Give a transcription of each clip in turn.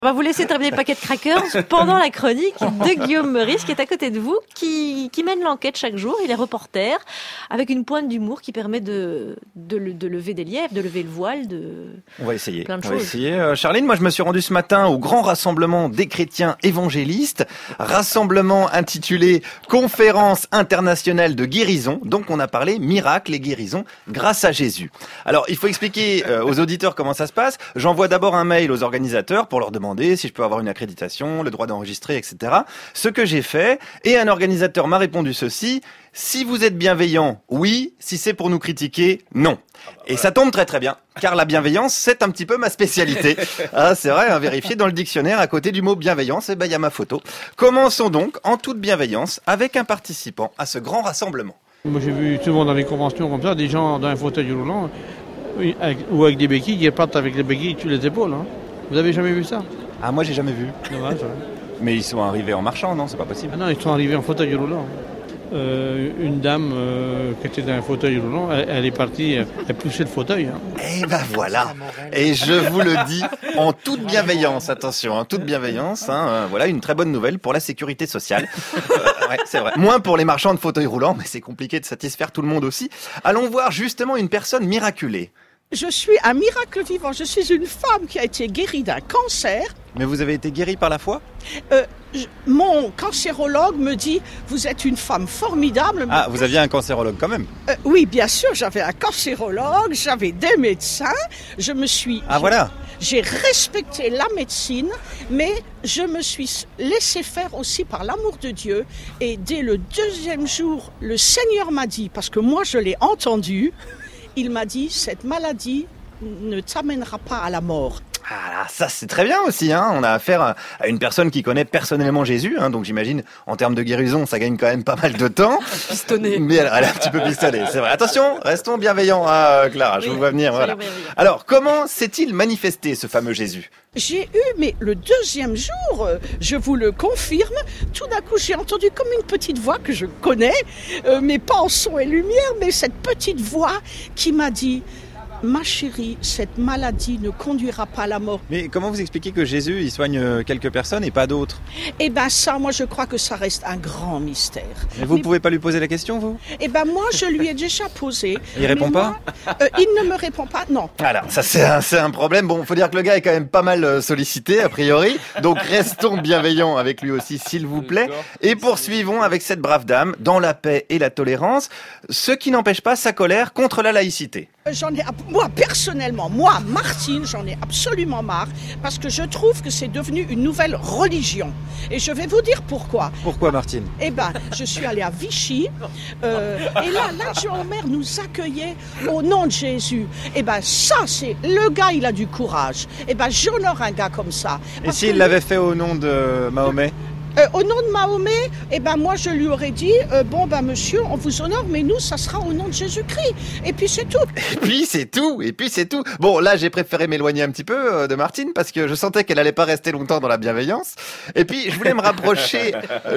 On va vous laisser terminer le paquet de crackers pendant la chronique de Guillaume Meurice qui est à côté de vous, qui mène l'enquête chaque jour. Il est reporter avec une pointe d'humour qui permet de lever des lièvres, de lever le voile, On va essayer. plein de choses. Charline, moi je me suis rendu ce matin au grand rassemblement des chrétiens évangélistes, rassemblement intitulé Conférence internationale de guérison. Donc on a parlé miracles et guérisons grâce à Jésus. Alors il faut expliquer aux auditeurs comment ça se passe. J'envoie d'abord un mail aux organisateurs pour leur demander si je peux avoir une accréditation, le droit d'enregistrer, etc. Ce que j'ai fait, et un organisateur m'a répondu ceci: si vous êtes bienveillant, oui. Si c'est pour nous critiquer, non. Et ça tombe très très bien, car la bienveillance, c'est un petit peu ma spécialité. Ah, c'est vrai, vérifié dans le dictionnaire, à côté du mot bienveillance, il y a ma photo. Commençons donc en toute bienveillance avec un participant à ce grand rassemblement. Moi j'ai vu souvent dans les conventions comme ça, des gens dans un fauteuil roulant ou avec des béquilles qui partent avec les béquilles sur les épaules. Hein. Vous avez jamais vu ça? Ah, moi j'ai jamais vu. Dommage, ouais. Mais ils sont arrivés en marchant, non? C'est pas possible. Ah non, ils sont arrivés en fauteuil roulant. Une dame qui était dans un fauteuil roulant, elle est partie, elle poussait le fauteuil. Hein. Et ben voilà. Et je vous le dis en toute bienveillance, attention, en toute bienveillance. Voilà une très bonne nouvelle pour la sécurité sociale. Ouais, c'est vrai. Moins pour les marchands de fauteuils roulants, mais c'est compliqué de satisfaire tout le monde aussi. Allons voir justement une personne miraculée. Je suis un miracle vivant. Je suis une femme qui a été guérie d'un cancer. Mais vous avez été guérie par la foi? Mon cancérologue me dit « Vous êtes une femme formidable. » Ah, vous aviez un cancérologue quand même? Oui, bien sûr, j'avais un cancérologue, j'avais des médecins. Voilà. J'ai respecté la médecine, mais je me suis laissé faire aussi par l'amour de Dieu. Et dès le deuxième jour, le Seigneur m'a dit, parce que moi je l'ai entendu, il m'a dit, cette maladie ne t'amènera pas à la mort. Ah là, ça c'est très bien aussi, hein. On a affaire à une personne qui connaît personnellement Jésus, hein. Donc j'imagine, en termes de guérison, ça gagne quand même pas mal de temps. Pistonné. Mais elle est un petit peu pistonnée, c'est vrai. Attention, restons bienveillants, Clara, je vous vois venir, voilà. Bienveillants. Alors, comment s'est-il manifesté, ce fameux Jésus? J'ai eu, mais le deuxième jour, je vous le confirme, tout d'un coup j'ai entendu comme une petite voix que je connais, mais pas en son et lumière, mais cette petite voix qui m'a dit « Ma chérie, cette maladie ne conduira pas à la mort. » Mais comment vous expliquez que Jésus, il soigne quelques personnes et pas d'autres? Eh ben ça, moi je crois que ça reste un grand mystère. Mais vous pouvez pas lui poser la question, vous? Eh ben moi je lui ai déjà posé. Il répond pas? Il ne me répond pas, non. Voilà, ça c'est un problème. Bon, faut dire que le gars est quand même pas mal sollicité, a priori. Donc restons bienveillants avec lui aussi, s'il vous plaît. Et poursuivons avec cette brave dame, dans la paix et la tolérance, ce qui n'empêche pas sa colère contre la laïcité. Moi personnellement, Martine, j'en ai absolument marre, parce que je trouve que c'est devenu une nouvelle religion. Et je vais vous dire pourquoi. Pourquoi, Martine? Eh ben, je suis allée à Vichy, et là, l'adjoint-maire nous accueillait au nom de Jésus. Eh ben, ça, c'est le gars, il a du courage. Eh ben, j'honore un gars comme ça. Et s'il l'avait fait au nom de Mahomet? Au nom de Mahomet, eh ben moi je lui aurais dit monsieur, on vous honore, mais nous ça sera au nom de Jésus-Christ. Et puis c'est tout. Et puis c'est tout. Bon, là j'ai préféré m'éloigner un petit peu de Martine parce que je sentais qu'elle allait pas rester longtemps dans la bienveillance. Et puis je voulais me rapprocher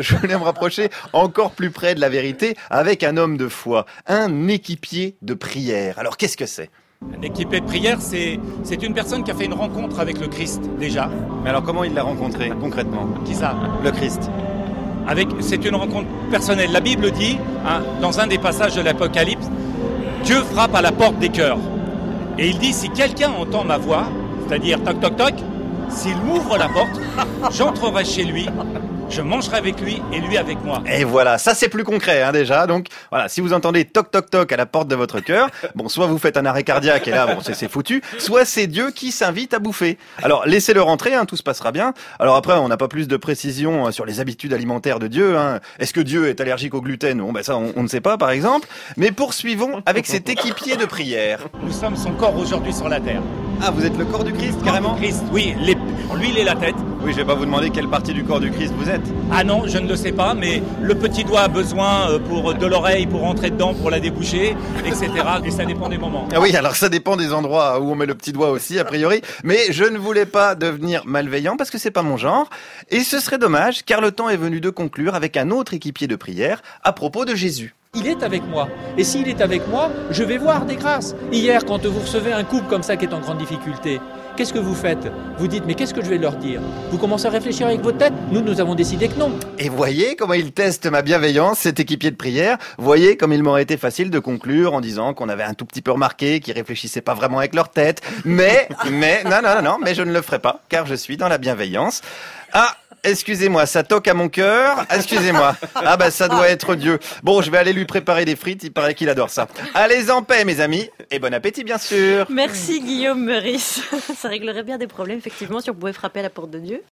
encore plus près de la vérité avec un homme de foi, un équipier de prière. Alors qu'est-ce que c'est? Un équipier de prière, c'est une personne qui a fait une rencontre avec le Christ, déjà. Mais alors comment il l'a rencontré, concrètement? Qui ça? Le Christ. C'est une rencontre personnelle. La Bible dit, dans un des passages de l'Apocalypse, Dieu frappe à la porte des cœurs. Et il dit, si quelqu'un entend ma voix, c'est-à-dire toc toc toc, s'il m'ouvre la porte, j'entrerai chez lui, je mangerai avec lui et lui avec moi. Et voilà, ça c'est plus concret déjà. Donc voilà, si vous entendez toc toc toc à la porte de votre cœur, bon, soit vous faites un arrêt cardiaque et là bon c'est foutu, soit c'est Dieu qui s'invite à bouffer. Alors laissez-le rentrer, tout se passera bien. Alors après on n'a pas plus de précision sur les habitudes alimentaires de Dieu. Est-ce que Dieu est allergique au gluten? Bon ça on ne sait pas par exemple. Mais poursuivons avec cet équipier de prière. Nous sommes son corps aujourd'hui sur la terre. Ah, vous êtes le corps du Christ carrément? Christ, oui, lui il est la tête. Oui, je vais pas vous demander quelle partie du corps du Christ vous êtes. Ah non, je ne le sais pas, mais le petit doigt a besoin de l'oreille pour rentrer dedans, pour la déboucher, etc. Et ça dépend des moments. Ah oui, alors ça dépend des endroits où on met le petit doigt aussi, a priori. Mais je ne voulais pas devenir malveillant parce que c'est pas mon genre. Et ce serait dommage, car le temps est venu de conclure avec un autre équipier de prière à propos de Jésus. Il est avec moi. Et s'il est avec moi, je vais voir des grâces. Hier, quand vous recevez un couple comme ça qui est en grande difficulté, qu'est-ce que vous faites? Vous dites, mais qu'est-ce que je vais leur dire? Vous commencez à réfléchir avec votre tête? Nous avons décidé que non. Et voyez comment il teste ma bienveillance, cet équipier de prière. Voyez comme il m'aurait été facile de conclure en disant qu'on avait un tout petit peu remarqué qu'ils réfléchissaient pas vraiment avec leur tête. Mais, non, mais je ne le ferai pas, car je suis dans la bienveillance. Ah, excusez-moi, ça toque à mon cœur. Excusez-moi. Ah bah ça doit être Dieu. Bon, je vais aller lui préparer des frites, il paraît qu'il adore ça. Allez en paix, mes amis, et bon appétit, bien sûr. Merci Guillaume Meurice. Ça réglerait bien des problèmes, effectivement, si on pouvait frapper à la porte de Dieu.